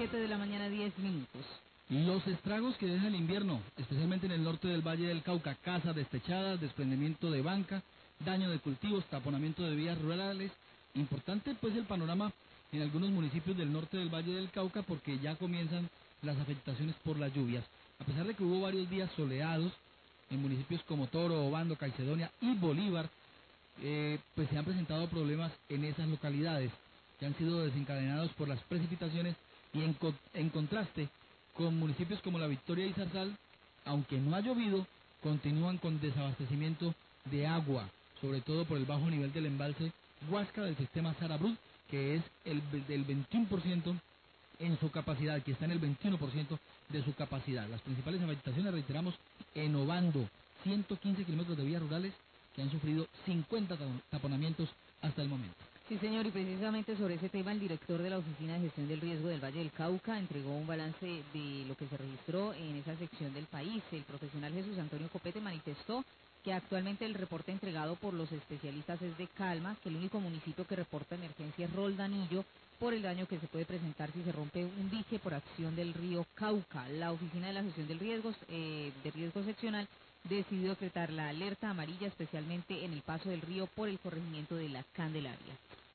7 de la mañana, 10 minutos. Los estragos que deja el invierno, especialmente en el norte del Valle del Cauca: casas destechadas, desprendimiento de banca, daño de cultivos, taponamiento de vías rurales. Importante pues el panorama en algunos municipios del norte del Valle del Cauca, porque ya comienzan las afectaciones por las lluvias. A pesar de que hubo varios días soleados en municipios como Toro, Obando, Caicedonia y Bolívar, pues se han presentado problemas en esas localidades, que han sido desencadenados por las precipitaciones, y en contraste con municipios como La Victoria y Zarzal, aunque no ha llovido, continúan con desabastecimiento de agua, sobre todo por el bajo nivel del embalse Huasca del sistema Sarabruz, que es del 21% en su capacidad, que está en el 21% de su capacidad. Las principales afectaciones, reiteramos, en Obando: 115 kilómetros de vías rurales que han sufrido 50 taponamientos hasta el momento. Sí, señor, y precisamente sobre ese tema el director de la Oficina de Gestión del Riesgo del Valle del Cauca entregó un balance de lo que se registró en esa sección del país. El profesional Jesús Antonio Copete manifestó que actualmente el reporte entregado por los especialistas es de Calma, que el único municipio que reporta emergencia es Roldanillo, por el daño que se puede presentar si se rompe un dique por acción del río Cauca. La Oficina de la Gestión del Riesgo Seccional decidió decretar la alerta amarilla, especialmente en el paso del río por el corregimiento de la Candelaria.